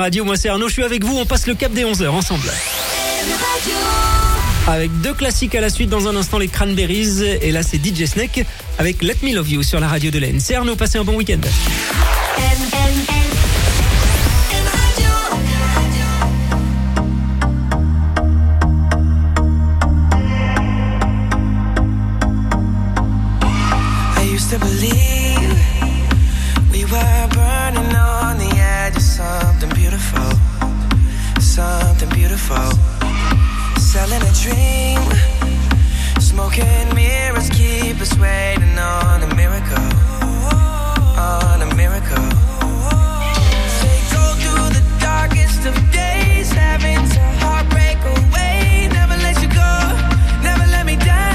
radio. Moi c'est Arnaud, je suis avec vous, on passe le cap des 11h ensemble. Avec 2 classiques à la suite dans un instant, les Cranberries. Et là c'est DJ Snake avec Let Me Love You sur la radio de l'Aisne. C'est Arnaud, passez un bon week-end. To believe we were burning on the edge of something beautiful, selling a dream, smoking mirrors keep us waiting on a miracle, They go through the darkest of days, having to heartbreak away, never let you go, never let me down.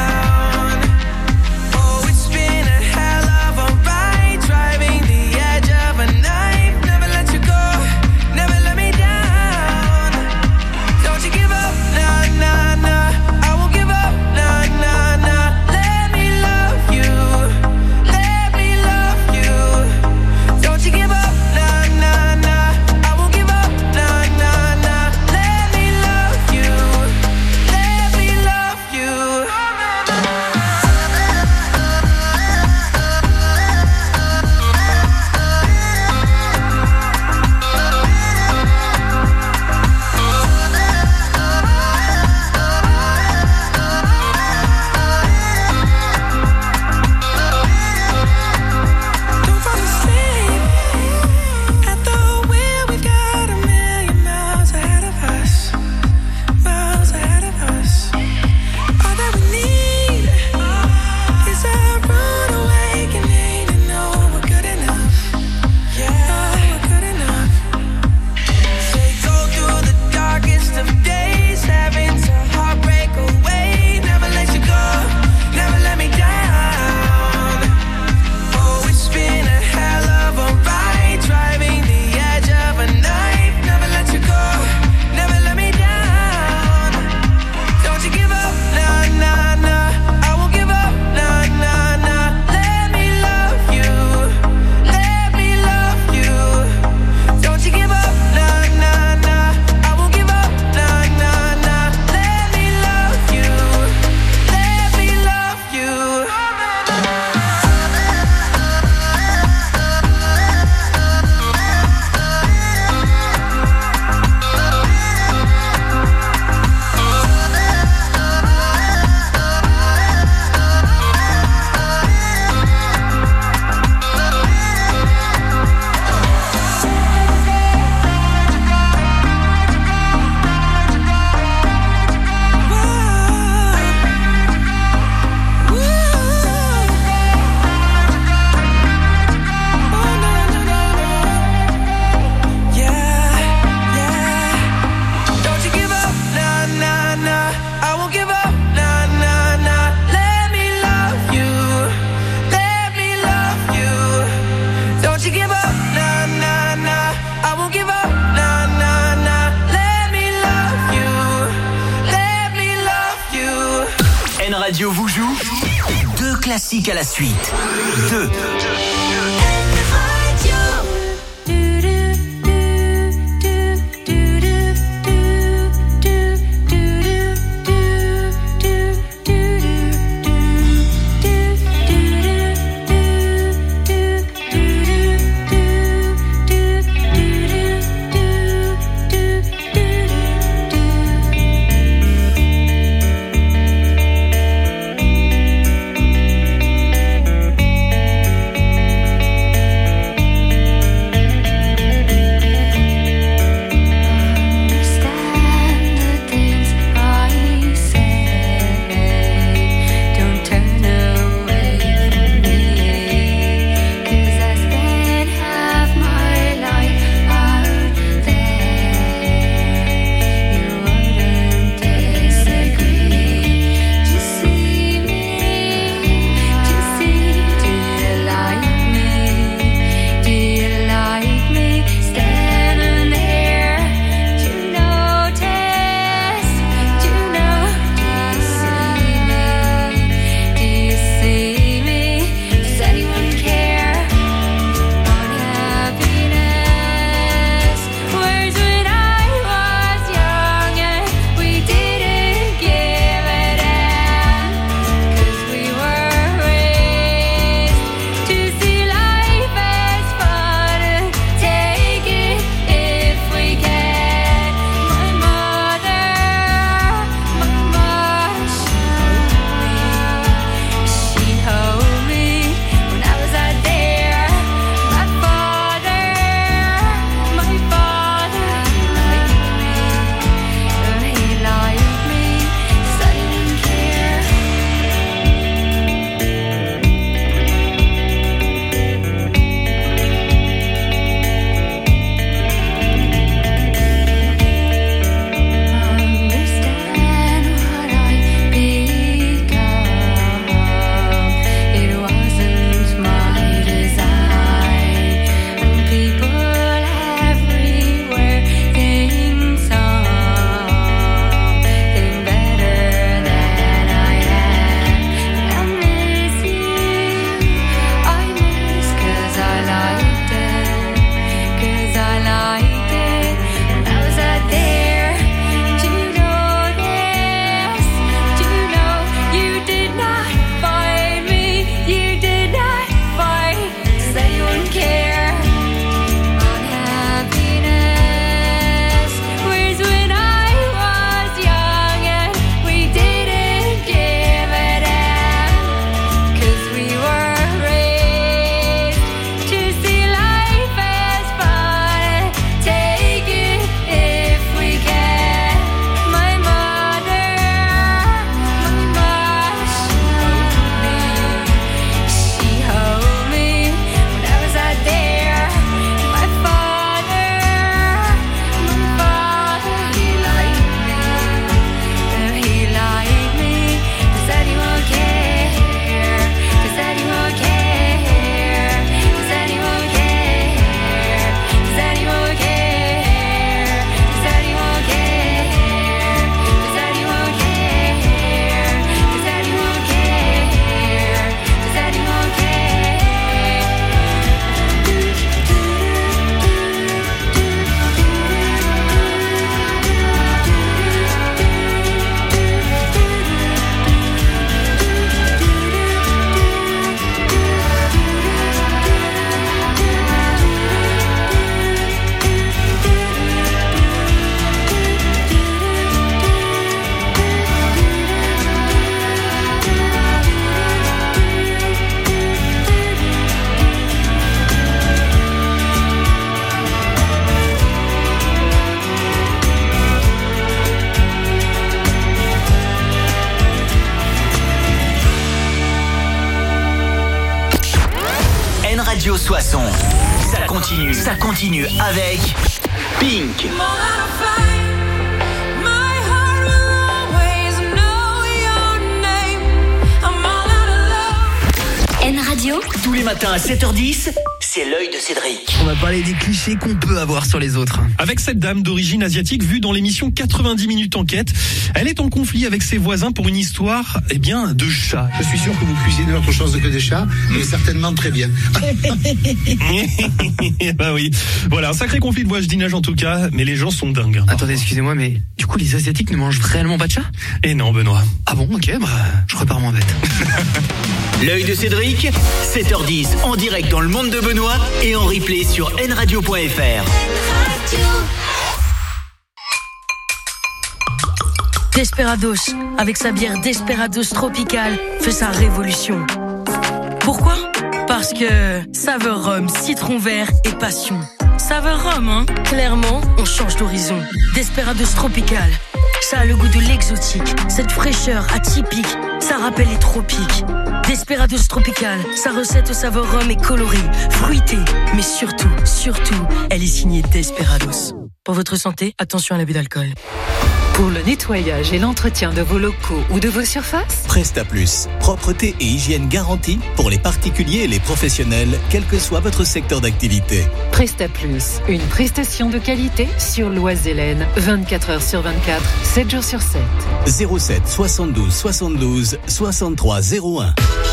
Radio vous joue 2 classiques à la suite. 2. soit son. Ça continue avec Pink. N Radio. Tous les matins à 7h10, c'est l'œil de Cédric. On va parler des clichés qu'on peut avoir sur les autres. Avec cette dame d'origine asiatique vue dans l'émission 90 minutes enquête, elle est en conflit avec ses voisins pour une histoire, de chat. Je suis sûr que vous cuisinez autre chose que des chats, mais certainement très bien. Bah oui. Voilà, un sacré conflit de voisinage en tout cas, mais les gens sont dingues. Attendez, excusez-moi, mais du coup, les Asiatiques ne mangent réellement pas de chat ? Et non, Benoît. Ah bon, ok, je repars moins bête. L'œil de Cédric, 7h10 en direct dans le monde de Benoît et en replay sur nradio.fr. Desperados, avec sa bière Desperados Tropical, fait sa révolution. Pourquoi ? Parce que saveur rhum, citron vert et passion. Saveur rhum, hein ? Clairement, on change d'horizon. Desperados Tropical, ça a le goût de l'exotique. Cette fraîcheur atypique, ça rappelle les tropiques. Desperados Tropical, sa recette saveur rhum est colorée, fruitée, mais surtout, elle est signée Desperados. Pour votre santé, attention à l'abus d'alcool. Pour le nettoyage et l'entretien de vos locaux ou de vos surfaces, Presta Plus, propreté et hygiène garantie pour les particuliers et les professionnels, quel que soit votre secteur d'activité. Presta Plus, une prestation de qualité sur Loise-Hélène, 24 heures sur 24, 7 jours sur 7. 07 72 72 63 01.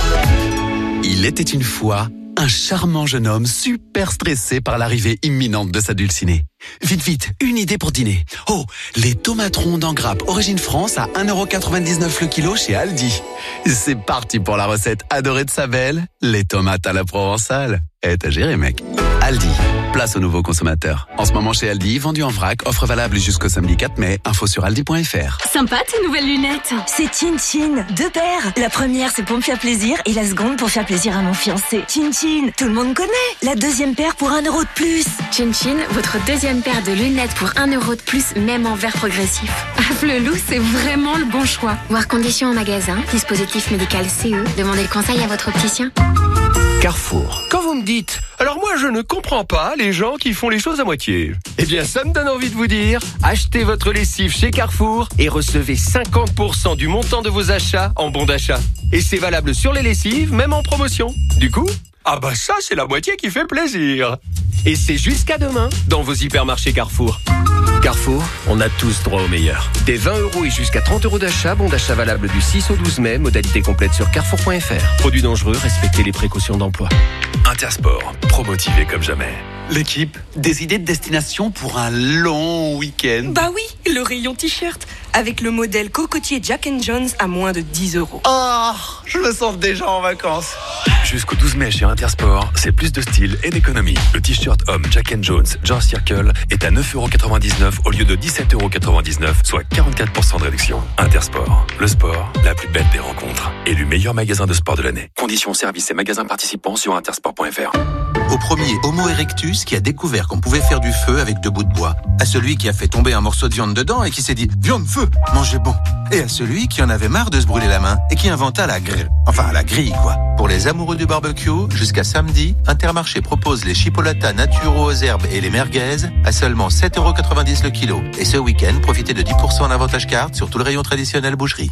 Il était une fois un charmant jeune homme super stressé par l'arrivée imminente de sa dulcinée. Vite, une idée pour dîner. Oh, les tomates rondes en grappe origine France à 1,99€ le kilo chez Aldi. C'est parti pour la recette adorée de sa belle, les tomates à la provençale. T'as géré, mec. Aldi, place aux nouveaux consommateurs. En ce moment chez Aldi, vendu en vrac, offre valable jusqu'au samedi 4 mai, info sur aldi.fr. Sympa tes nouvelles lunettes. C'est Chin Chin, 2 paires. La première c'est pour me faire plaisir et la seconde pour faire plaisir à mon fiancé. Chin Chin, tout le monde connaît. La deuxième paire pour 1€ de plus. Chin Chin, votre deuxième paire de lunettes pour 1€ de plus, même en verre progressif. Flelou, c'est vraiment le bon choix. Voir conditions en magasin, dispositif médical CE. Demandez le conseil à votre opticien. Carrefour. Quand vous me dites, alors moi je ne comprends pas les gens qui font les choses à moitié. Eh bien ça me donne envie de vous dire, achetez votre lessive chez Carrefour et recevez 50% du montant de vos achats en bon d'achat. Et c'est valable sur les lessives, même en promotion. Du coup, ça c'est la moitié qui fait plaisir. Et c'est jusqu'à demain dans vos hypermarchés Carrefour. Carrefour, on a tous droit au meilleur. Des 20€ et jusqu'à 30€ d'achat, bon d'achat valable du 6 au 12 mai, modalité complète sur carrefour.fr. Produits dangereux, respectez les précautions d'emploi. Intersport, pro-motivé comme jamais. L'équipe, des idées de destination pour un long week-end. Bah oui, le rayon t-shirt, avec le modèle cocotier Jack & Jones à moins de 10€. Oh, je me sens déjà en vacances. Jusqu'au 12 mai chez Intersport, c'est plus de style et d'économie. Le t-shirt homme Jack & Jones George Circle est à 9,99€ au lieu de 17,99€, soit 44% de réduction. Intersport, le sport, la plus belle des rencontres. Élu meilleur magasin de sport de l'année. Conditions, services et magasins participants sur intersport.fr. Au premier Homo erectus qui a découvert qu'on pouvait faire du feu avec 2 bouts de bois. À celui qui a fait tomber un morceau de viande dedans et qui s'est dit « Viande, feu, mangez bon ». Et à celui qui en avait marre de se brûler la main et qui inventa la grille. Enfin, la grille, quoi. Pour les amoureux du barbecue, jusqu'à samedi, Intermarché propose les chipolatas naturaux aux herbes et les merguez à seulement 7,90€ le kilo. Et ce week-end, profitez de 10% en avantage carte sur tout le rayon traditionnel boucherie.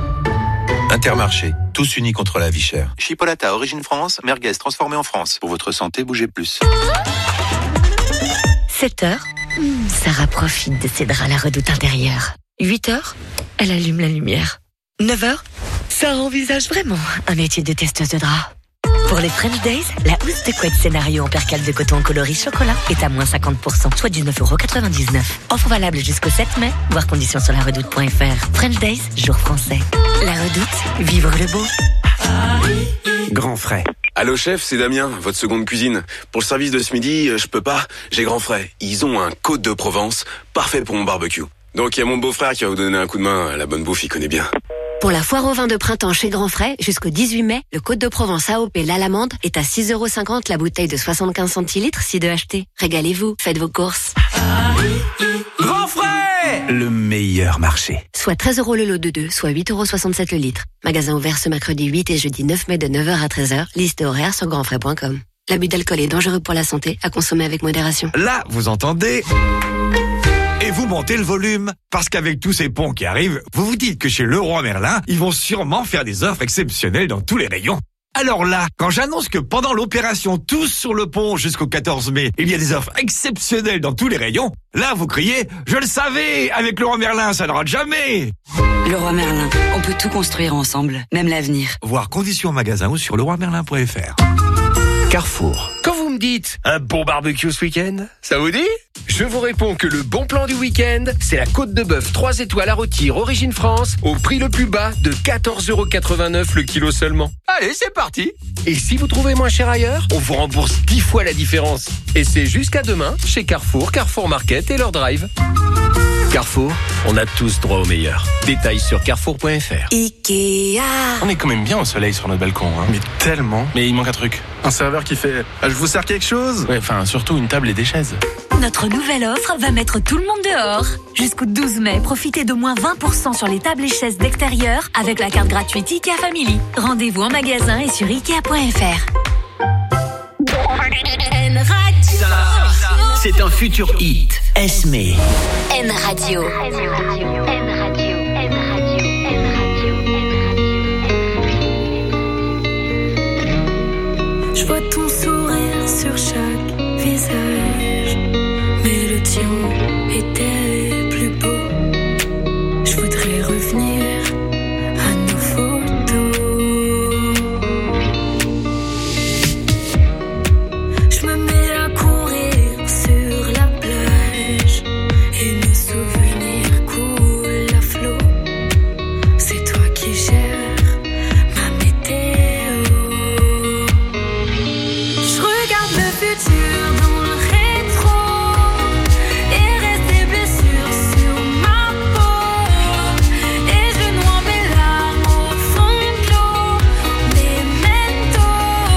Intermarché, tous unis contre la vie chère. Chipolata origine France, merguez transformée en France. Pour votre santé, bougez plus. 7h, Sarah profite de ses draps à la redoute intérieure. 8h, elle allume la lumière. 9h, Sarah envisage vraiment un métier de testeuse de draps. Pour les French Days, la housse de couette scénario en percale de coton coloris chocolat est à moins 50%, soit 19,99€. Offre valable jusqu'au 7 mai, voir conditions sur laredoute.fr. French Days, jour français. La Redoute, vivre le beau. Grand frais. Allô chef, c'est Damien, votre seconde cuisine. Pour le service de ce midi, je peux pas, j'ai Grand frais. Ils ont un Côte de Provence, parfait pour mon barbecue. Donc il y a mon beau-frère qui va vous donner un coup de main, la bonne bouffe, il connaît bien. Pour la foire au vin de printemps chez Grand Frais, jusqu'au 18 mai, le Côte de Provence AOP l'Alamande est à 6,50€ la bouteille de 75 centilitres si de acheter. Régalez-vous, faites vos courses. Grand Frais, le meilleur marché. Soit 13€ le lot de 2, soit 8,67€ le litre. Magasin ouvert ce mercredi 8 et jeudi 9 mai de 9h à 13h. Liste horaire sur grandfrais.com. L'abus d'alcool est dangereux pour la santé, à consommer avec modération. Là, vous entendez ? Et vous montez le volume. Parce qu'avec tous ces ponts qui arrivent, vous vous dites que chez Leroy Merlin, ils vont sûrement faire des offres exceptionnelles dans tous les rayons. Alors là, quand j'annonce que pendant l'opération Tous sur le pont jusqu'au 14 mai, il y a des offres exceptionnelles dans tous les rayons, là vous criez « Je le savais, avec Leroy Merlin, ça ne rate jamais !» Leroy Merlin, on peut tout construire ensemble, même l'avenir. Voir conditions en magasin ou sur leroymerlin.fr. Carrefour. Quand vous me dites un bon barbecue ce week-end, ça vous dit ? Je vous réponds que le bon plan du week-end, c'est la côte de bœuf 3 étoiles à rôtir Origine France au prix le plus bas de 14,89€ le kilo seulement. Allez, c'est parti. Et si vous trouvez moins cher ailleurs, on vous rembourse 10 fois la différence. Et c'est jusqu'à demain chez Carrefour, Carrefour Market et leur drive. Carrefour, on a tous droit au meilleur. Détails sur carrefour.fr. Ikea. On est quand même bien au soleil sur notre balcon, hein. Mais tellement. Mais il manque un truc. Un serveur qui fait « Je vous sers quelque chose ?» Ouais, enfin, surtout une table et des chaises. Notre nouvelle offre va mettre tout le monde dehors. Jusqu'au 12 mai, profitez d'au moins 20% sur les tables et chaises d'extérieur avec la carte gratuite Ikea Family. Rendez-vous en magasin et sur Ikea.fr. C'est un futur hit. Esme. N Radio. Je vois ton sourire sur chaque visage, mais le tien était plus beau. Je voudrais revenir à nos photos. Je me mets à courir sur la plage et nos souvenirs coulent à flot. C'est toi qui gères ma météo. Je regarde le futur dans le rétro et reste des blessures sur ma peau. Et je noie mes larmes au fond de l'eau. Memento.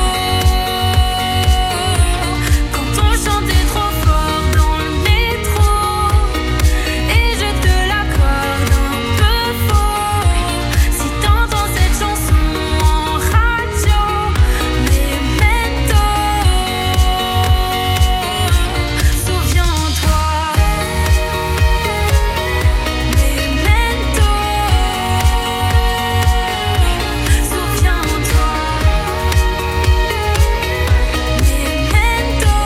Quand on chantait trop fort dans le métro et je te l'accorde un peu faux. Si t'entends cette chanson en radio, Memento. Souviens-toi, Memento. Souviens-toi, Memento.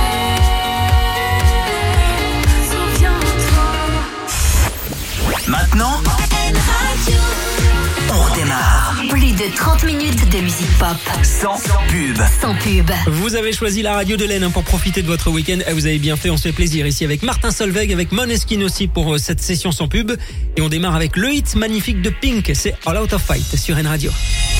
Souviens-toi. Maintenant, on redémarre. Plus de 30 minutes de musique pop. Sans pub. Sans pub. Vous avez choisi la radio de l'Aisne pour profiter de votre week-end. Et vous avez bien fait, on se fait plaisir ici avec Martin Solveig, avec Måneskin aussi pour cette session sans pub. Et on démarre avec le hit magnifique de Pink, c'est All Out of Fight sur N Radio.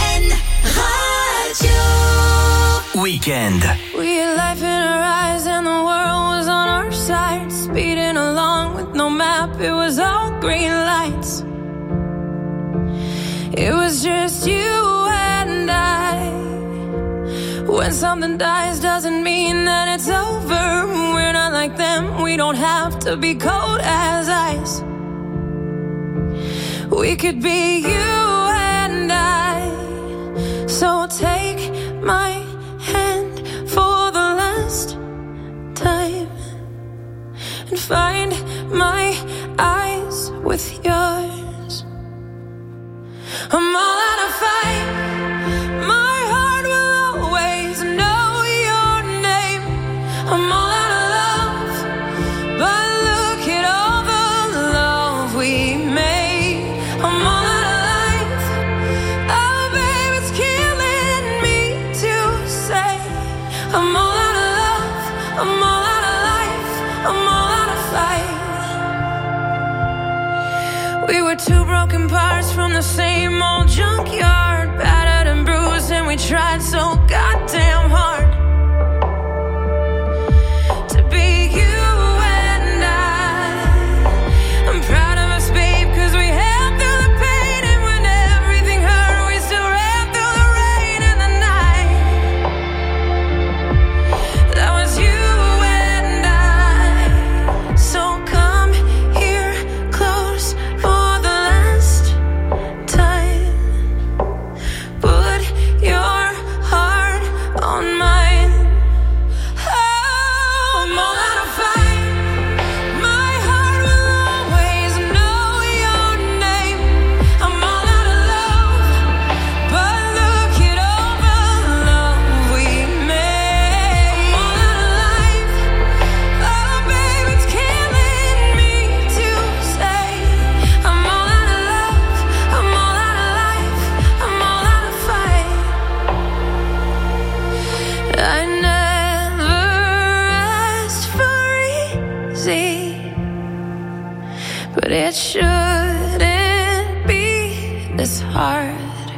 Weekend. We had life in our eyes and the world was on our side. Speeding along with no map, it was all green lights. It was just you and I. When something dies doesn't mean that it's over. We're not like them, we don't have to be cold as ice. We could be you and I. So take my hand for the last time and find my eyes with yours. I'm all out of fight. My heart will always know your name. I'm all out of love, but look at all the love we made. I'm all out of life. Oh, babe, it's killing me to say. I'm all out of love. I'm all out of life. I'm all out of fight. We were two broken parts from the same old junkyard, battered and bruised, and we tried so goddamn hard to be you and I. I'm proud of us, babe, 'cause we held through the pain, and when everything hurt, we still ran through the rain and the night. That was you and I. So come here close for the last time. Put your heart on mine. but it shouldn't be this hard.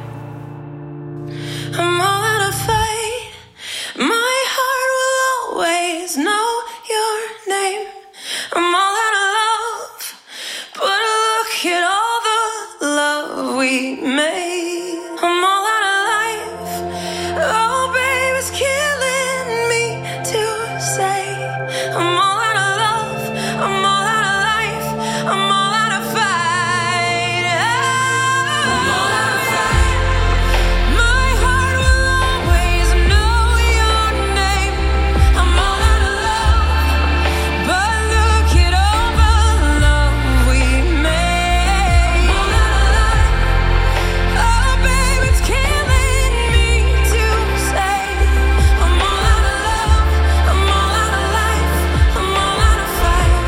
I'm all out of fight. My heart will always know your name. I'm all out of love, but look at all the love we made. I'm all out of life. Oh, babe, it's killing me to say. I'm all out of love. I'm all out of life. I'm all out of fight. I'm all out of fight. My heart will always know your name. I'm all out of love, but look at all the love we made. I'm all out of life. Oh, babe, it's killing me to say. I'm all out of love. I'm all out of life. I'm all out of fight.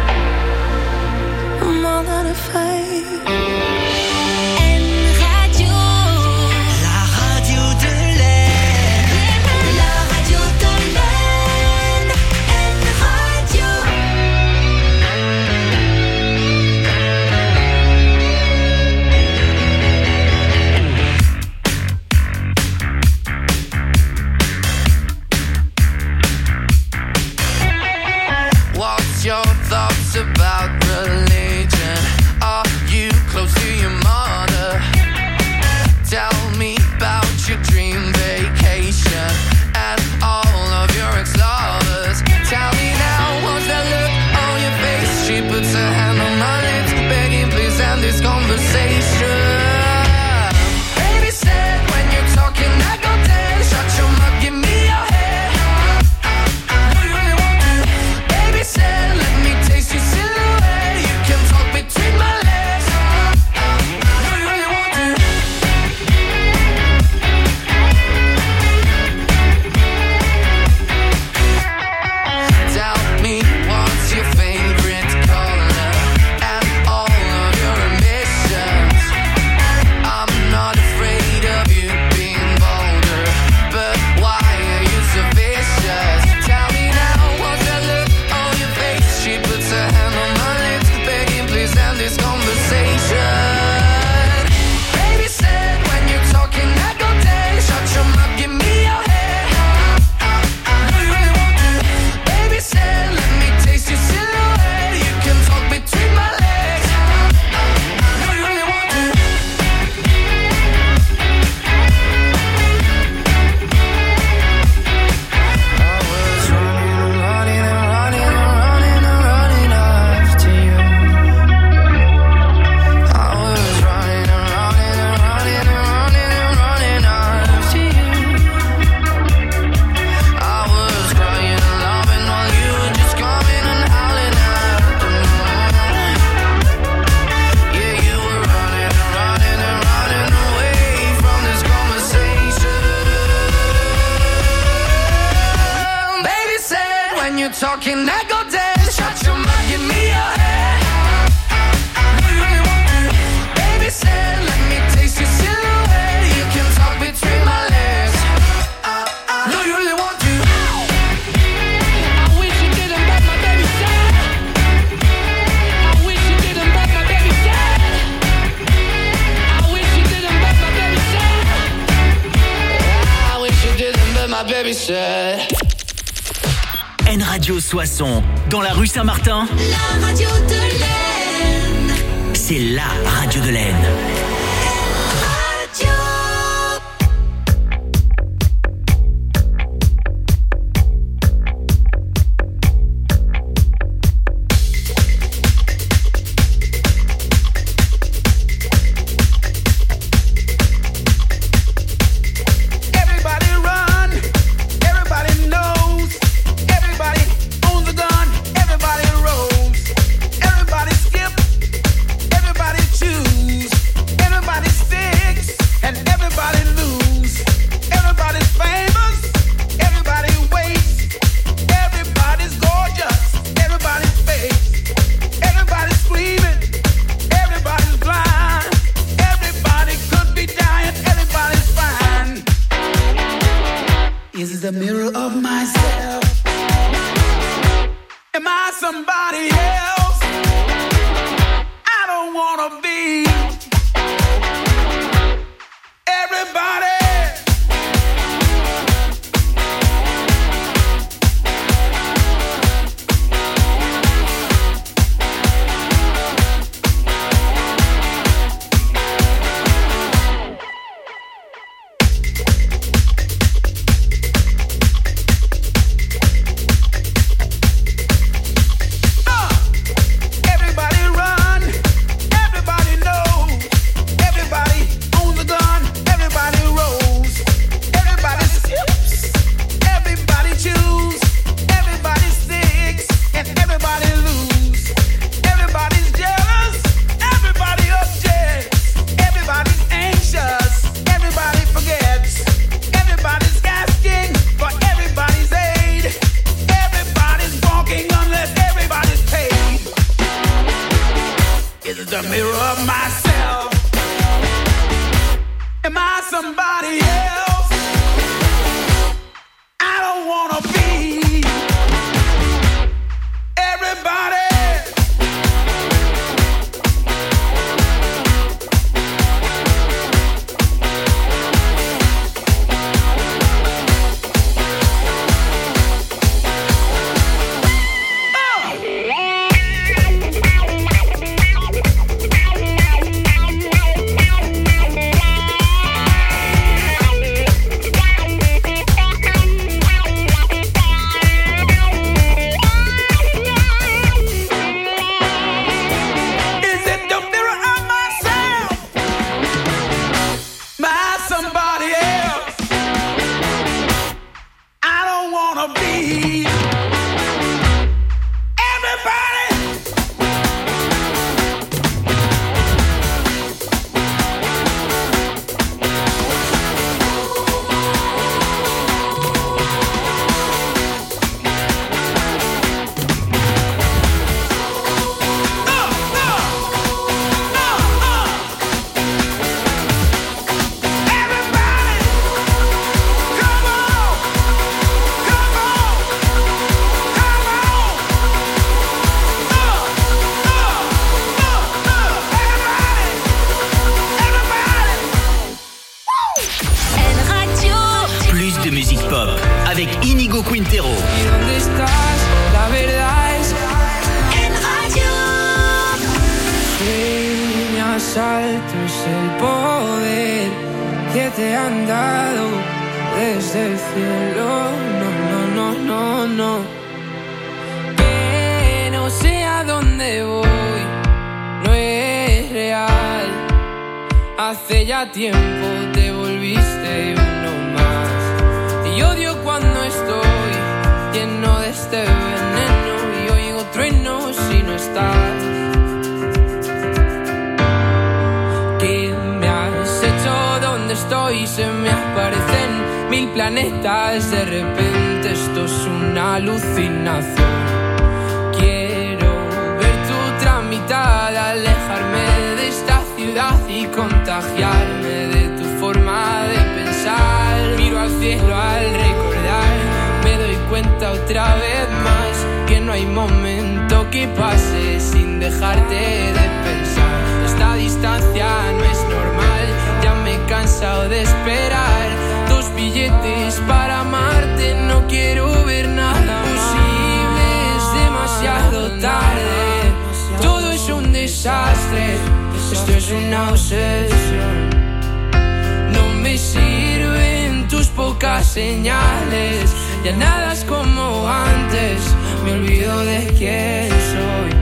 I'm all out of fight. Radio, la radio de l'air, la radio de l'air, Radio. What's your thoughts about religion? Are you close to your mother? Tell me about your dream vacation and all of your ex-lovers. Tell me now, what's that look on your face? She puts her hand on my lips, begging please end this conversation. Baby said when you're talking I go dead. Shut your mouth, give me your head. Do you really want to? Baby said let me taste your silhouette. You can talk between my legs. Do you really want to? Tell me what's your favorite color and all of your ambitions. I'm not afraid of you being bolder, but why are you so vicious? Tell me now, what's that look on your face? She puts her hand on my lips, begging please end this conversation. Baby said when you're talking I go dead. Shut your mouth, give me your head. Do you really want to? Baby said let me taste your silhouette. You can talk between my legs. Do you really want to? I was running after you. I was running after you. I was crying and loving while you were just coming and howling after me. Yeah, you were running away from this conversation. Baby said when you're talking I go dead. Shut your mouth, give me your head. Do you really want to? Baby said let me taste your silhouette. You can talk between my legs. Do you really want to? I wish you didn't, but my baby said. I wish you didn't, but my baby said. I wish you didn't, but my baby said. I wish you didn't, but my baby said. N Radio Soissons, dans la rue Saint-Martin, La radio de l'Aisne. c'est la radio de l'Aisne. Radio. Everybody run, everybody knows, everybody owns a gun, everybody rolls, everybody skip, everybody choose. the mirror of myself. Am I somebody else? I don't wanna be everybody. avec Inigo Quintero. ¿Y dónde estás? La verdad es En radio. sueñas alto es el poder que te han dado desde el cielo. No. Que no sé a dónde voy, no es real. Hace ya tiempo te volviste uno más. Y odio cuando estoy lleno de este veneno y oigo truenos si no estás. ¿Qué me has hecho? ¿Dónde estoy? Se me aparecen 1000 planetas. De repente esto es una alucinación. Quiero ver tu tramitada, alejarme de esta ciudad y contagiarme de tu forma de pensar. Miro al cielo al recordar, me doy cuenta otra vez más que no hay momento que pase sin dejarte de pensar. Esta distancia no es normal, ya me he cansado de esperar. 2 billetes para amarte, no quiero ver nada posible, es demasiado tarde. Todo es un desastre, esto es una obsesión. No me sirven tus pocas señales, ya nada es como antes, me olvido de quién soy.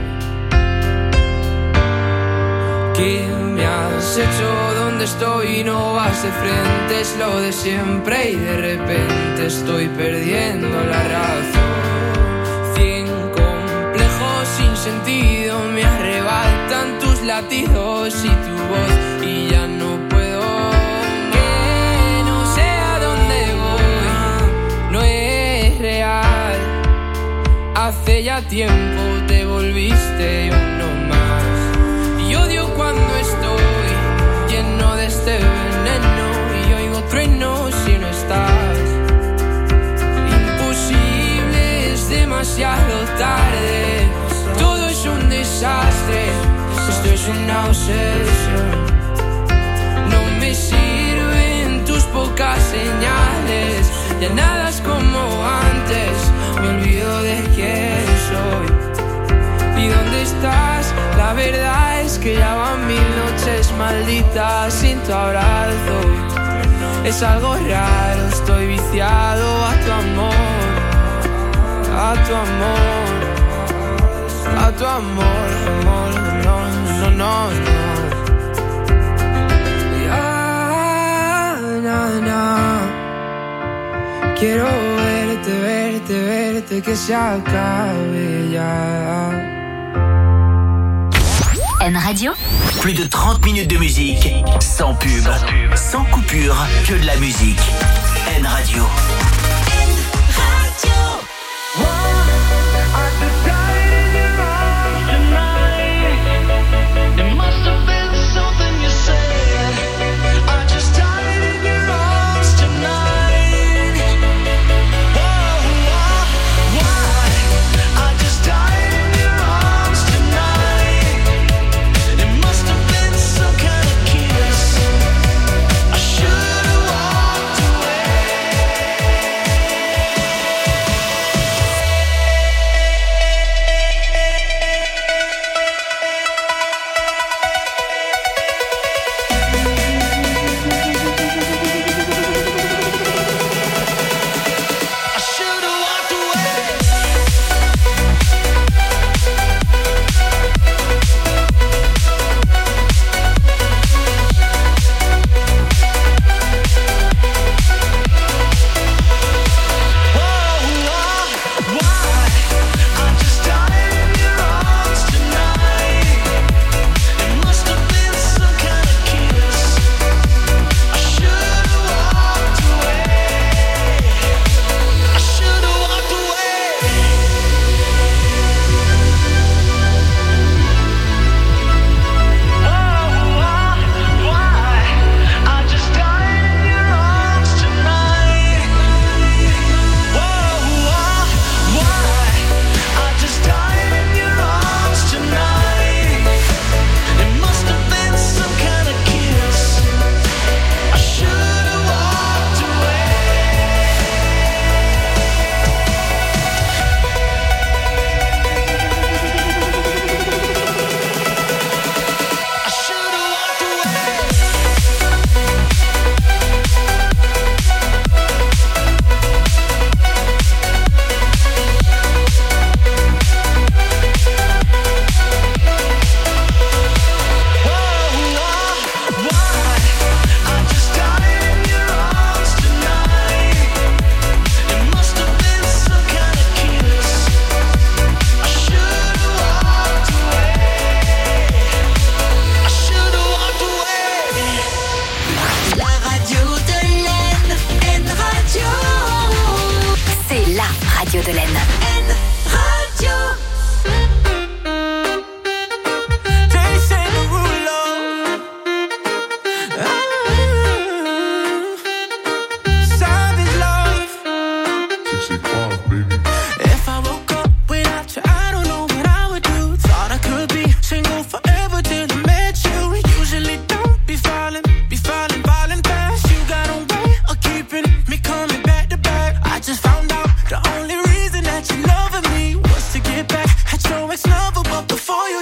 ¿Qué me has hecho? ¿Dónde estoy? No vas de frente, es lo de siempre y de repente estoy perdiendo la razón. 100 complejos sin sentido me arrebatan tus latidos y tu voz y ya no puedo. Que no sé a dónde voy, no es real. Hace ya tiempo te volviste uno más. Y odio cuando estoy lleno de este veneno y oigo truenos si no estás. Imposible, es demasiado tarde. Todo es un desastre, esto es una obsesión. No me sirven tus pocas señales, ya nada es como antes, me olvido de quién soy. ¿Y dónde estás? La verdad es que ya van 1000 noches malditas sin tu abrazo. Es algo raro, estoy viciado a tu amor, a tu amor, a tu amor, amor, no. Ya, quiero verte, que se acabe ya. N Radio, plus de 30 minutes de musique, sans pub, sans coupure, que de la musique. N Radio. There must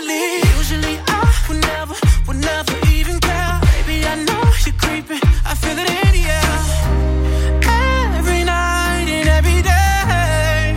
leave. Usually I would never even care. Baby, I know you're creeping. I feel it in the air. Every night and every day,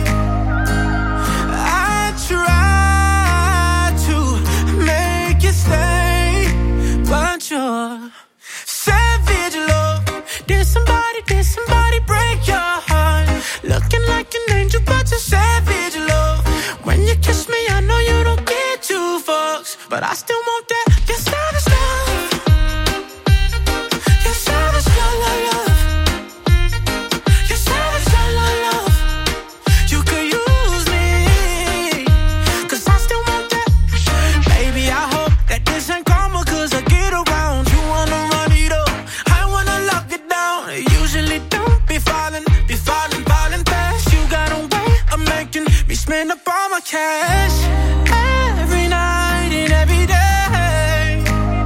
I try to make you stay, but you're savage love. Did somebody break your heart? Looking like an angel, but you're savage love. When you kiss me, I know you don't get two fucks, but I still want that. You're savage love. You're savage love. You're savage love. You could use me, 'cause I still want that. Baby, I hope that this ain't karma, 'cause I get around. You wanna run it up, I wanna lock it down. Usually don't be falling fast. You got a way of making me spend up all my cash. Every night and every day,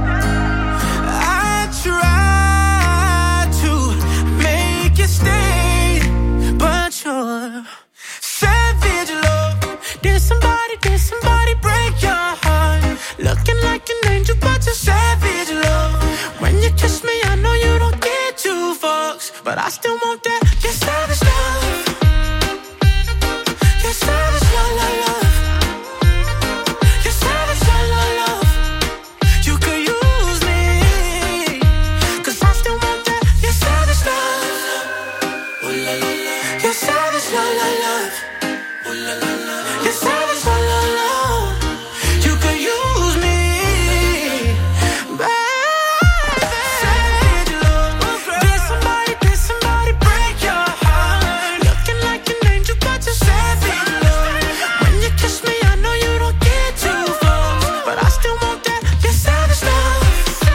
I try to make you stay, but you're savage love. Did somebody break your heart? Looking like an angel, but you're savage love. When you kiss me, I know you don't get two fucks, but I still want that. You're savage love. You're savage love. You're savage love. You could use me, 'cause I still want that. You're savage love. You're savage love. You're savage love. You could use me, baby. Savage love. Did somebody break your heart? Looking like an angel, but you're savage love. When you kiss me, I know you don't get two fucks, but I still want that. You're savage love.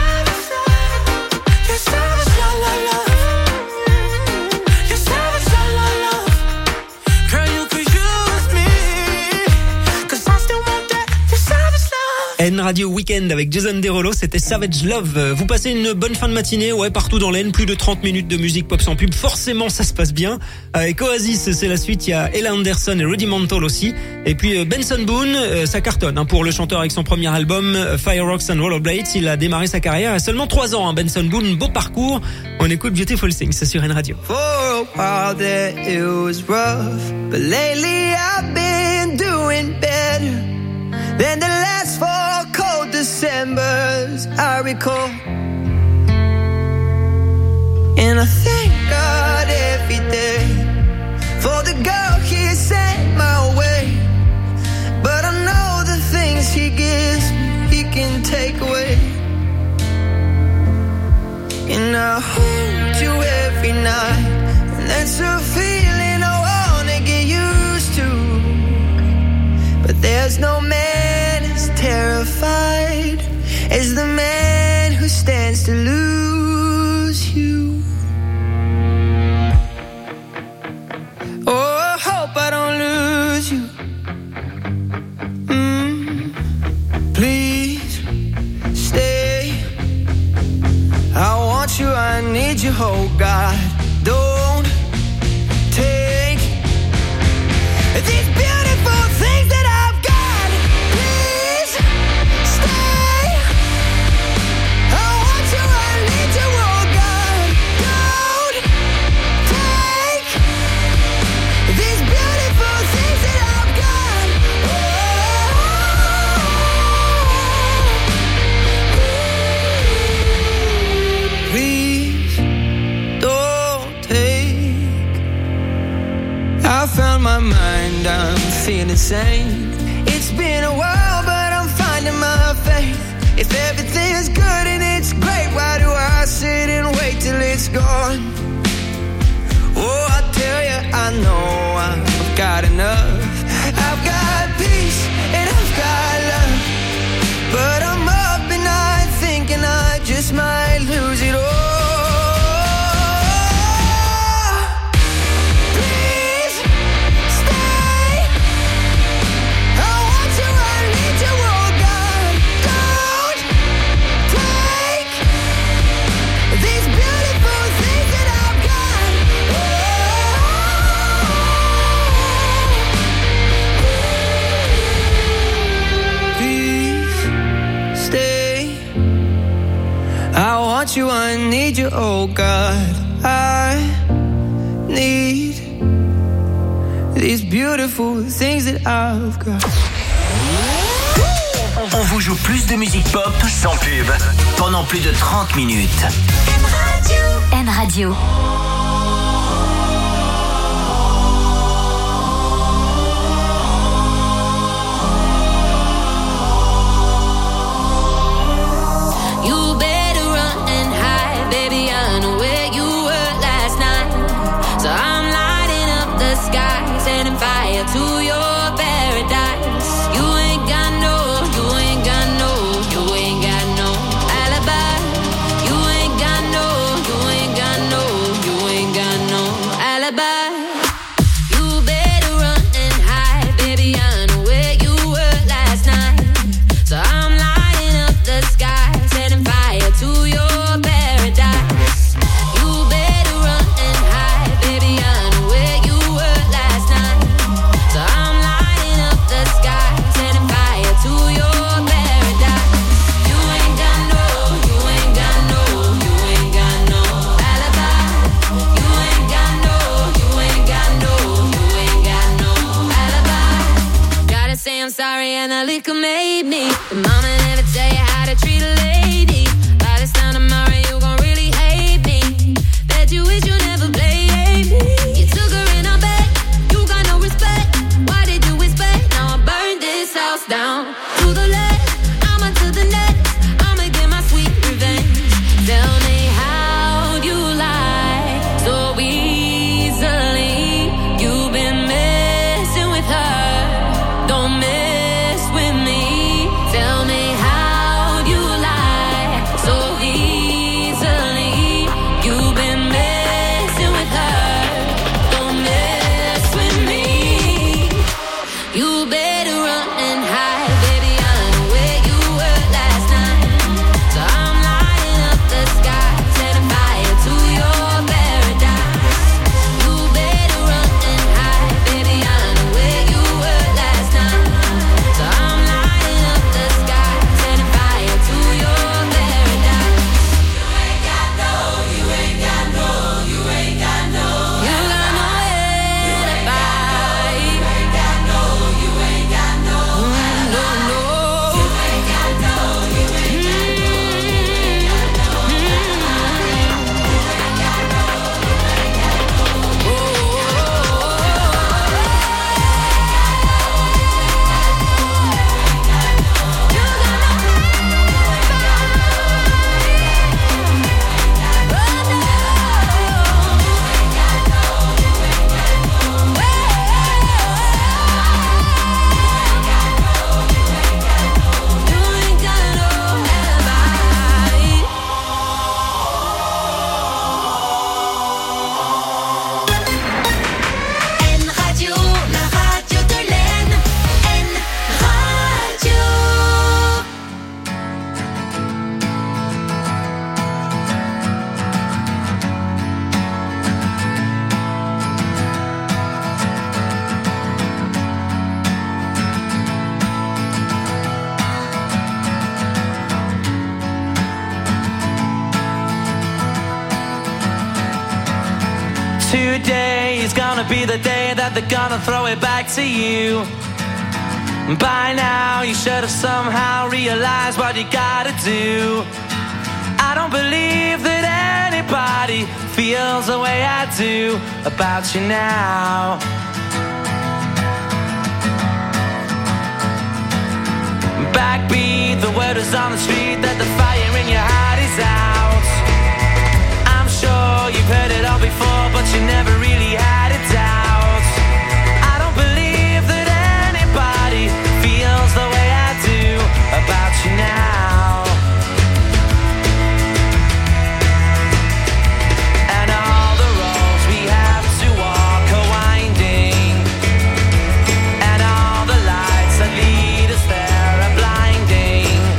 You're savage love. You're savage love. Girl, you could use me, 'cause I still want that. You're savage love. N Radio Weekend avec Jason Derulo, c'était Savage Love. Vous passez une bonne fin de matinée, ouais, partout dans l'Aisne, plus de 30 minutes de musique pop sans pub, forcément ça se passe bien. Avec Oasis, c'est la suite, il y a Ella Anderson et Rudimental aussi. Et puis Benson Boone, ça cartonne pour le chanteur avec son premier album Fireworks and Rollerblades. Il a démarré sa carrière à seulement 3 ans, Benson Boone, beau parcours. On écoute Beautiful Things, c'est sur N Radio. For a while there it was rough, but lately I've been doing better than the last 4 cold Decembers I recall. And I thank God every day for the girl He sent my way. But I know the things He gives me, He can take away. And I hold you every night, and that's a feeling I wanna get used to. But there's no man as terrified as the man who stands to lose you. Oh, I hope I don't lose you. Please stay. I want you, I need you, oh God. Don't take these beautiful things that I've got. Please stay. I want you, I need you, oh God. Don't take these beautiful things that I've got. Please don't take. I found my mind, I'm feeling sane. It's been a while, but I'm finding my faith. If everything's good and it's great, why do I sit and wait till it's gone? Oh, I tell you, I know I've got enough. I've got peace and I've got love, but I'm up at night thinking I just might lose it all. Please stay. I want you, I need you, oh God. Don't take these beautiful things that I've got. Oh. want you, I need you, oh God. I need these beautiful things that I've got. On vous joue plus de musique pop sans pub pendant plus de 30 minutes. N Radio. To your paradise. You ain't got no, you ain't got no, you ain't got no alibi. You ain't got no, you ain't got no, you ain't got no alibi. You better run and hide, baby. I know where you were last night. So I'm lighting up the sky, setting fire to your paradise. You better run and hide, baby. I know where you were last night. So I'm lighting up the sky, setting fire to your paradise. You ain't got no, you ain't got no, you ain't got no alibi. You ain't got no, you ain't got no, you ain't got no alibi. Gotta say I'm sorry and the liquor made me. But mama never tell you how to treat a lady. By this time tomorrow you gon' really hate me. Bet you wish you never played me. You took her in her bed, you got no respect. Why did you expect? Now I burn this house down to the left. I'ma to the next. I'ma get my sweet revenge. Tell me how you lie so easily. You've been messing with her. Don't mess with me. Tell me how you lie so easily. You've been messing with her. Don't mess with me. You better run and hide, baby. I know where you were last night. So I'm lighting up the sky, setting fire to your paradise. You better run and hide, baby. I know where you were last night. So I'm lighting up the sky, setting fire to your paradise. You ain't got no, you ain't got no, you ain't got no. You got no alibi. You ain't got no, you ain't got no alibi. You ain't got no, you ain't got N Radio, la radio de l'Aisne. N Radio. Today is gonna be the day that they're gonna throw it back to you. By now you should have somehow realized what you gotta do. I don't believe that anybody feels the way I do about you now. Backbeat, the word is on the street that the fire in your heart is out. I'm sure you've heard it all before, but you never really had a doubt. I don't believe that anybody feels the way I do about you now. And all the roads we have to walk are winding, and all the lights that lead us there are blinding.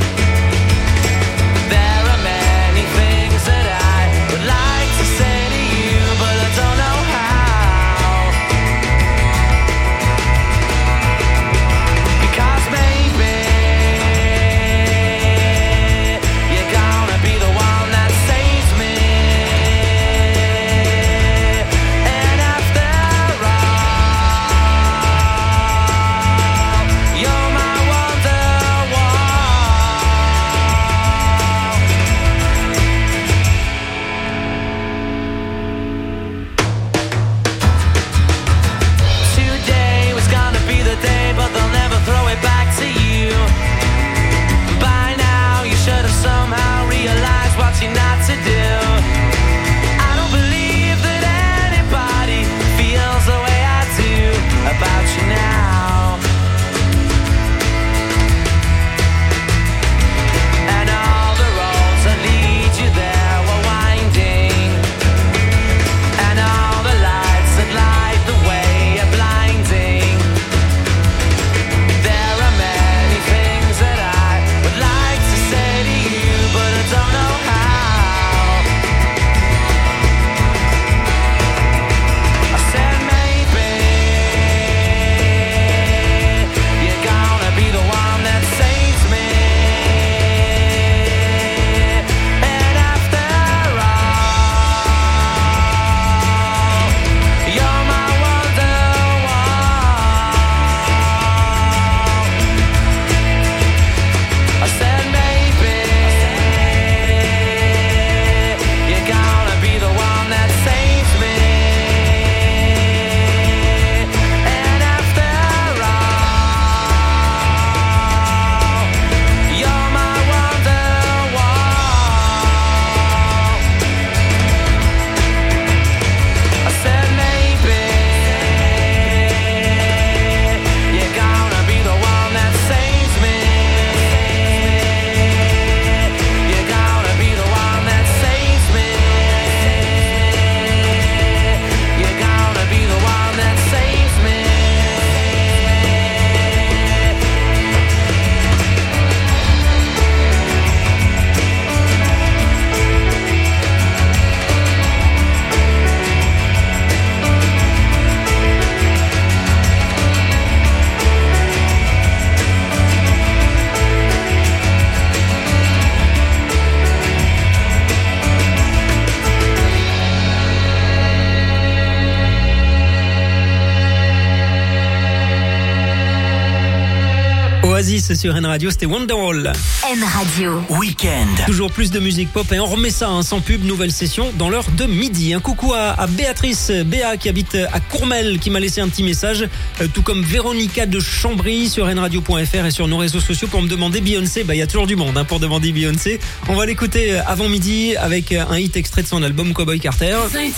Oasis sur N Radio, c'était Wonderwall. N Radio. Week-end. Toujours plus de musique pop et on remet ça sans pub, nouvelle session dans l'heure de midi. Un coucou à Béatrice, Béa qui habite à Courmel, qui m'a laissé un petit message, tout comme Véronica de Chambry sur nradio.fr et sur nos réseaux sociaux pour me demander Beyoncé. Il y a toujours du monde pour demander Beyoncé. On va l'écouter avant midi avec un hit extrait de son album Cowboy Carter.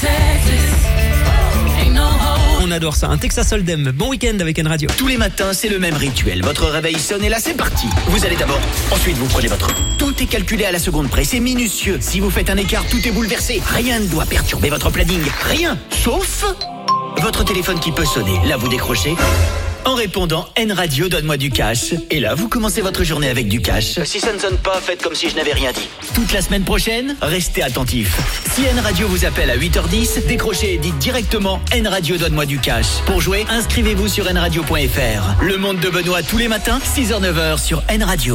On adore ça, un Texas Hold'em. Bon week-end avec N Radio. Tous les matins, c'est le même rituel. Votre réveil sonne et là, c'est parti. Vous allez d'abord, ensuite vous prenez votre... Tout est calculé à la seconde près, c'est minutieux. Si vous faites un écart, tout est bouleversé. Rien ne doit perturber votre planning. Rien, sauf votre téléphone qui peut sonner. Là, vous décrochez. En répondant, N Radio, donne-moi du cash. Et là, vous commencez votre journée avec du cash. Si ça ne sonne pas, faites comme si je n'avais rien dit. Toute la semaine prochaine, restez attentifs. Si N Radio vous appelle à 8h10, décrochez et dites directement N Radio, donne-moi du cash. Pour jouer, inscrivez-vous sur nradio.fr. Le monde de Benoît tous les matins, 6h-9h sur N Radio.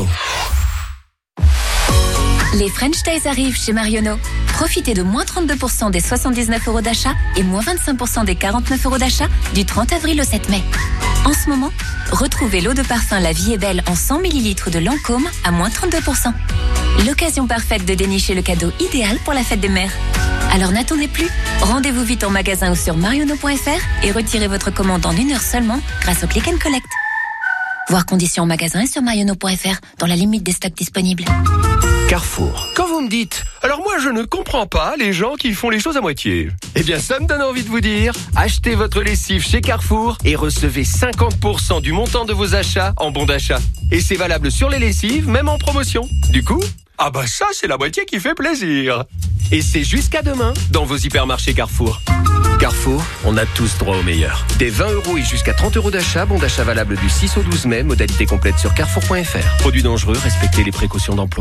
Les French Days arrivent chez Marionneau. Profitez de moins 32% des 79 € d'achat et moins 25% des 49 € d'achat du 30 avril au 7 mai. En ce moment, retrouvez l'eau de parfum La Vie est Belle en 100 ml de Lancôme à moins 32%. L'occasion parfaite de dénicher le cadeau idéal pour la fête des mères. Alors n'attendez plus, rendez-vous vite en magasin ou sur marionneau.fr et retirez votre commande en 1 heure seulement grâce au Click and Collect. Voir conditions en magasin et sur marionneau.fr dans la limite des stocks disponibles. Carrefour. Quand vous me dites, alors moi je ne comprends pas les gens qui font les choses à moitié. Eh bien ça me donne envie de vous dire, achetez votre lessive chez Carrefour et recevez 50% du montant de vos achats en bon d'achat. Et c'est valable sur les lessives, même en promotion. Du coup, ah bah ça c'est la moitié qui fait plaisir. Et c'est jusqu'à demain dans vos hypermarchés Carrefour. Carrefour, on a tous droit au meilleur. Des 20 € et jusqu'à 30 € d'achat, bon d'achat valable du 6 au 12 mai, modalité complète sur carrefour.fr. Produits dangereux, respectez les précautions d'emploi.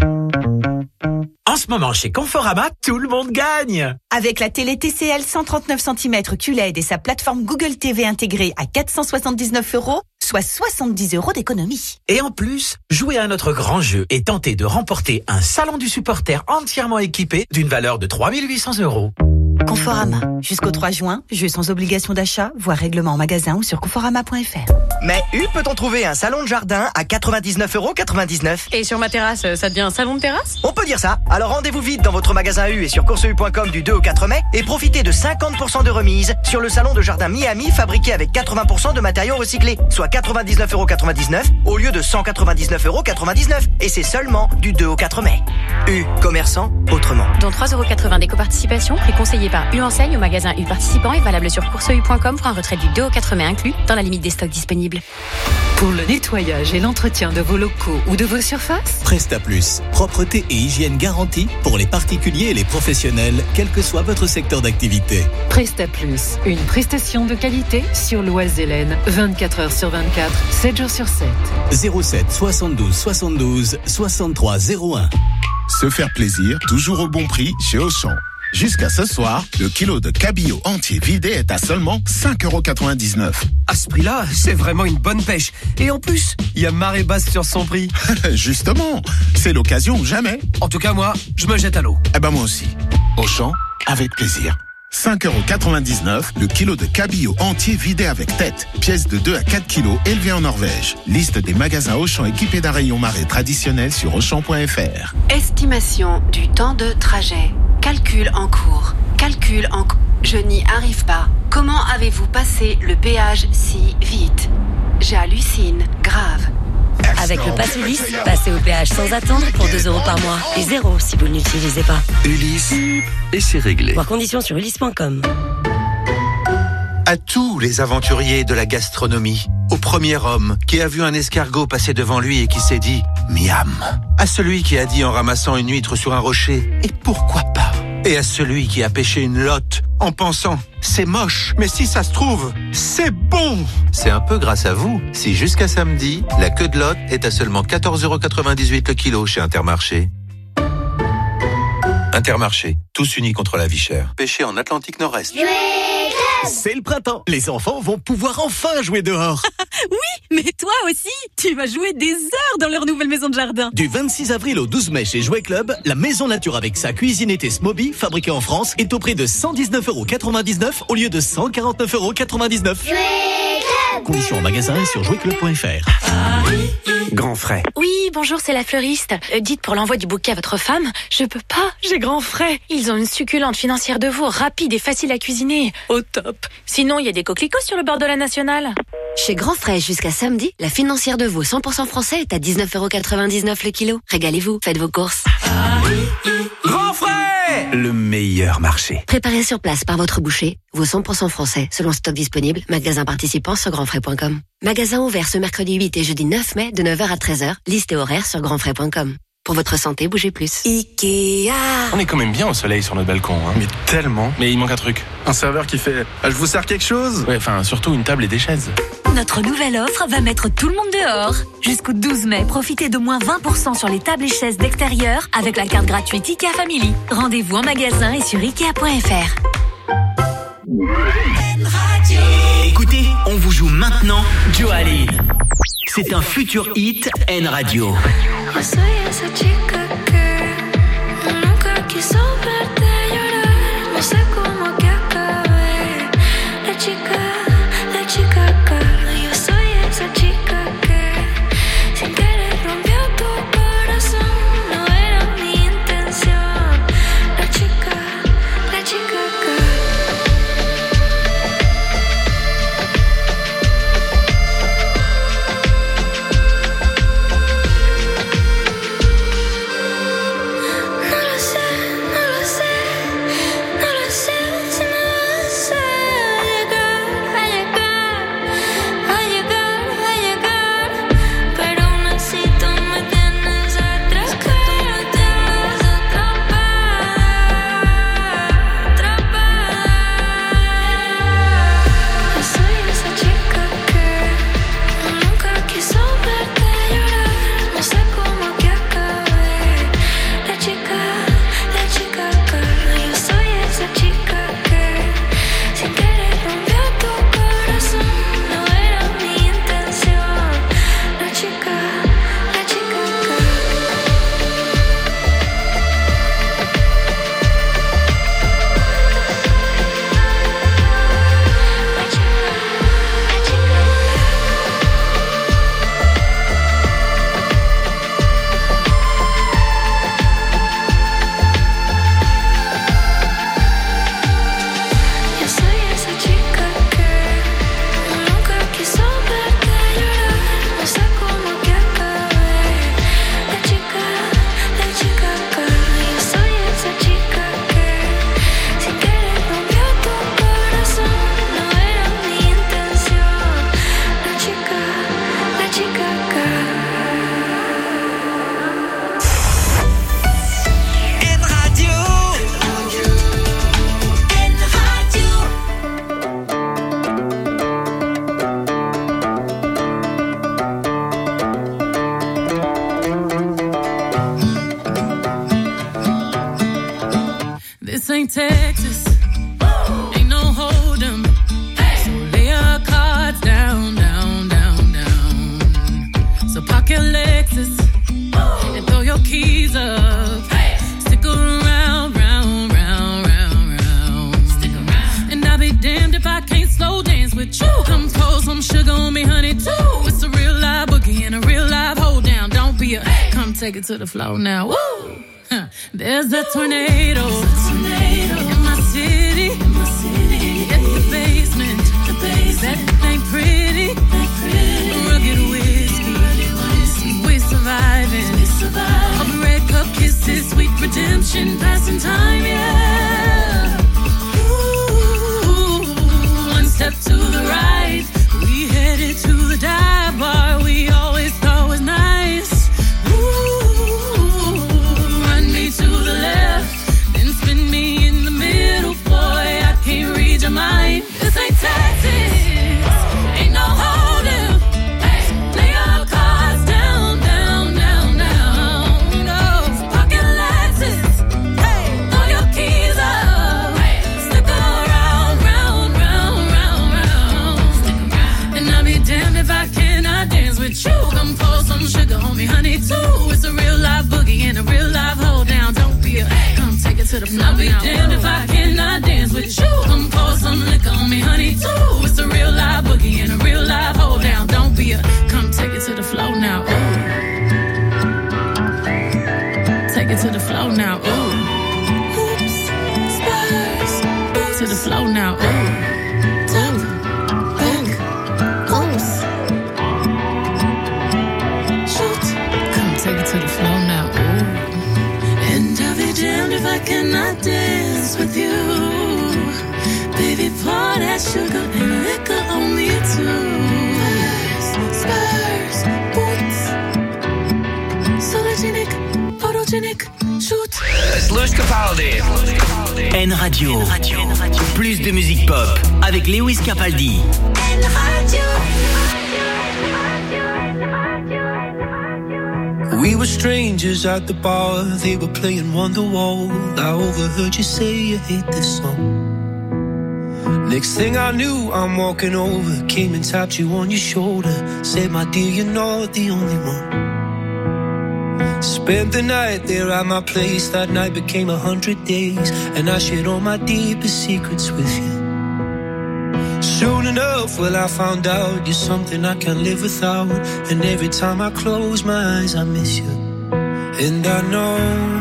En ce moment, chez Conforama, tout le monde gagne. Avec la télé TCL 139 cm QLED et sa plateforme Google TV intégrée à 479 €, soit 70 € d'économie. Et en plus, jouez à notre grand jeu et tentez de remporter un salon du supporter entièrement équipé d'une valeur de 3 800 €. Conforama. Jusqu'au 3 juin, jeu sans obligation d'achat, voire règlement en magasin ou sur conforama.fr. Mais U peut-on trouver un salon de jardin à 99,99 €. Et sur ma terrasse, ça devient un salon de terrasse? On peut dire ça. Alors rendez-vous vite dans votre magasin U et sur courseu.com du 2 au 4 mai et profitez de 50% de remise sur le salon de jardin Miami fabriqué avec 80% de matériaux recyclés, soit 99,99 € au lieu de 199,99 €. Et c'est seulement du 2 au 4 mai. U, commerçant autrement. Dont 3,80 € d'éco-participation, prix conseillé par U Enseigne au magasin U participant et valable sur courseu.com pour un retrait du 2 au 4 mai inclus dans la limite des stocks disponibles. Pour le nettoyage et l'entretien de vos locaux ou de vos surfaces, Presta Plus, propreté et hygiène garantie pour les particuliers et les professionnels, quel que soit votre secteur d'activité. Presta Plus, une prestation de qualité sur Loise-Hélène, 24 heures sur 24, 7 jours sur 7. 07 72 72 63 01. Se faire plaisir, toujours au bon prix chez Auchan. Jusqu'à ce soir, le kilo de cabillaud entier vidé est à seulement 5,99 €. À ce prix-là, c'est vraiment une bonne pêche. Et en plus, il y a marée basse sur son prix. Justement, c'est l'occasion ou jamais. En tout cas, moi, je me jette à l'eau. Eh ben moi aussi. Auchan, avec plaisir. 5,99 € le kilo de cabillaud entier vidé avec tête. Pièce de 2 à 4 kilos élevée en Norvège. Liste des magasins Auchan équipés d'un rayon marée traditionnel sur Auchan.fr. Estimation du temps de trajet. Calcul en cours. Je n'y arrive pas. Comment avez-vous passé le péage si vite? J'hallucine, grave. Avec le Pass Ulysse, passez au péage sans attendre pour 2 € par mois. Et 0 si vous ne l'utilisez pas. Ulysse, et c'est réglé. Voir conditions sur ulysse.com. À tous les aventuriers de la gastronomie, au premier homme qui a vu un escargot passer devant lui et qui s'est dit « Miam », à celui qui a dit en ramassant une huître sur un rocher « Et pourquoi pas ?» et à celui qui a pêché une lotte en pensant « C'est moche, mais si ça se trouve, c'est bon !» C'est un peu grâce à vous si jusqu'à samedi, la queue de lotte est à seulement 14,98 € le kilo chez Intermarché. Intermarché, tous unis contre la vie chère. Pêché en Atlantique Nord-Est. C'est le printemps. Les enfants vont pouvoir enfin jouer dehors. Oui, mais toi aussi, tu vas jouer des heures dans leur nouvelle maison de jardin. Du 26 avril au 12 mai chez Jouet Club, la maison nature avec sa cuisinette Smoby, fabriquée en France, est au prix de 119,99 € au lieu de 149,99 €. Conditions en magasin et sur jouetclub.fr. Grand frais. Oui, bonjour, c'est la fleuriste. Dites pour l'envoi du bouquet à votre femme, je peux pas, j'ai grand frais. Ils ont une succulente financière de veau, rapide et facile à cuisiner. Au top. Sinon, il y a des coquelicots sur le bord de la nationale. Chez Grand Frais, jusqu'à samedi, la financière de veau 100% français est à 19,99€ le kilo. Régalez-vous, faites vos courses. Grand frais, le meilleur marché. Préparé sur place par votre boucher, veau 100% français, selon stock disponible, magasin participant sur grandfrais.com. Magasin ouvert ce mercredi 8 et jeudi 9 mai de 9h à 13h, liste et horaire sur grandfrais.com. Pour votre santé, bougez plus. Ikea. On est quand même bien au soleil sur notre balcon, hein. Mais tellement. Mais il manque un truc. Un serveur qui fait « Je vous sers quelque chose ?» Ouais, enfin, surtout une table et des chaises. Notre nouvelle offre va mettre tout le monde dehors. Jusqu'au 12 mai, profitez de moins 20% sur les tables et chaises d'extérieur avec la carte gratuite Ikea Family. Rendez-vous en magasin et sur Ikea.fr. Écoutez, on vous joue maintenant Joaline. C'est un futur hit N Radio. Yo soy esa chica que nunca quiso verte llorar. No sé cómo que acabé. La chica acá. Yo soy esa chica que sin querer rompió tu corazón. No era mi intención. La chica acá. Texas, ain't no hold 'em. So lay your cards down. So park your Lexus and throw your keys up. Stick around, round. Stick around. And I'll be damned if I can't slow dance with you. Come pour some sugar on me, honey, too. It's a real live boogie and a real live hold down. Don't be a come take it to the floor now. Woo! There's a tornado in my city. At the basement. That ain't pretty. Rugged whiskey. We're surviving. All the red cup kisses, sweet redemption, passing time, yeah. Ooh, one step to the right, we headed to the dive bar we always thought was nice. To the left, then spin me in the middle, boy, I can't read your mind. This ain't Texas, ain't no hold'em. Lay your cards down. No, pocket Lexus, throw your keys up. Stick around. And I'll be damned if I cannot dance with you. Come pour some sugar on me, honey, too. It's a real live boogie and a real live hold down. Don't be a come take it to the floor. I'll be damned if I cannot dance with you. Come pour some liquor on me, honey, too. It's a real live boogie and a real live it to the flow now. Ooh. Oops, spurs. Oops. To the flow now. Ooh. Ooh. Back. Oops. Shoot. Come take it to the flow now. Ooh. And I'll be damned if I cannot dance with you. Baby, pour that sugar and liquor on me too. Spurs, boots, sologenic, photogenic, shoot. Slush Capaldi. N Radio. Plus de musique pop avec Lewis Capaldi. N Radio. We were strangers at the bar, they were playing Wonderwall. I overheard you say you hate this song. Next thing I knew, I'm walking over, came and tapped you on your shoulder, said, my dear, you're not the only one. Spent the night there at my place, that night became 100 days, and I shared all my deepest secrets with you. Soon enough, well, I found out you're something I can't live without, and every time I close my eyes, I miss you. And I know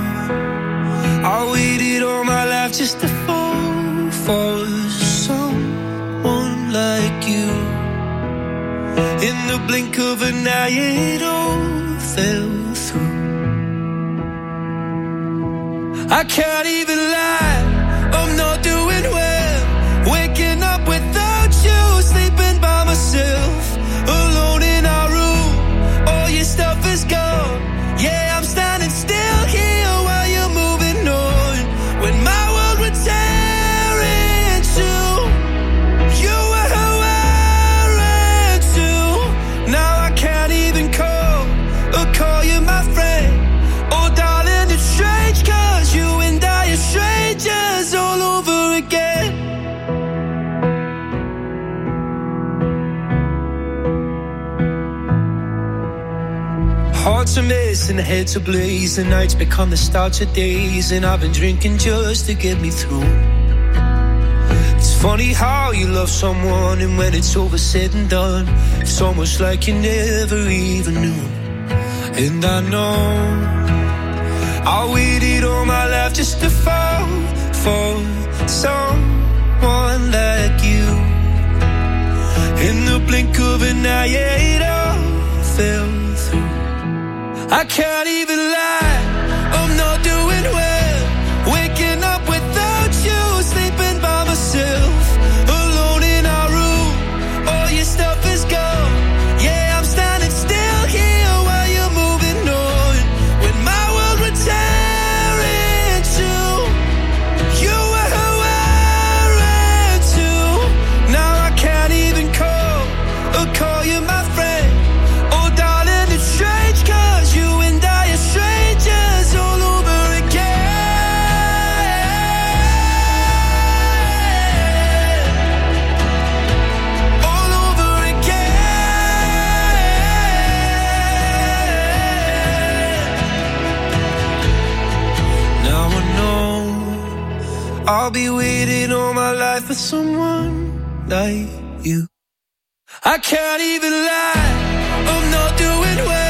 I waited all my life just to fall for someone like you. In the blink of an eye, it all fell through. I can't even lie, I'm not doing well. Waking up without you, sleeping by myself, alone in our room. All your stuff is gone. Yeah, I'm standing still here while you're moving on. When my world would tear in two, you were wearing too. Now I can't even call you my friend. Oh darling, it's strange, cause you and I are strangers all over again. Hearts are missing, heads are blaze, the nights become the start of days, and I've been drinking just to get me through. It's funny how you love someone, and when it's over said and done, it's almost like you never even knew. And I know I waited all my life just to fall for someone like you. In the blink of an eye, it all fell through. I can't even lie, I'm not doing well. Waking up without you, sleeping by myself, alone in our room. All your stuff is gone. Yeah, I'm standing still here while you're moving on. When my world would tear in two, you were wearing too. Now I can't even call you my friend. Oh darling, it's strange, cause you and I are strangers all over again. All over again. Now I know I'll be waiting all my life for someone like you. I can't even lie, I'm not doing well.